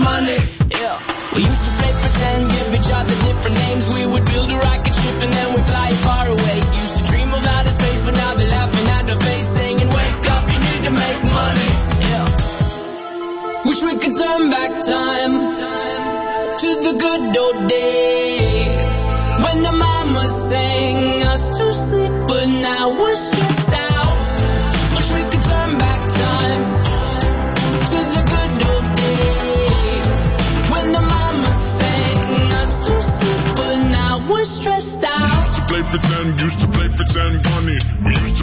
money. Yeah. We used to play pretend, give each other different names. We would build a rocket ship and then we'd fly far away. Used to dream of outer space, but now they're laughing at our face, singing, wake up, you need to make money. Yeah. Wish we could turn back time to the good old days when the mama sang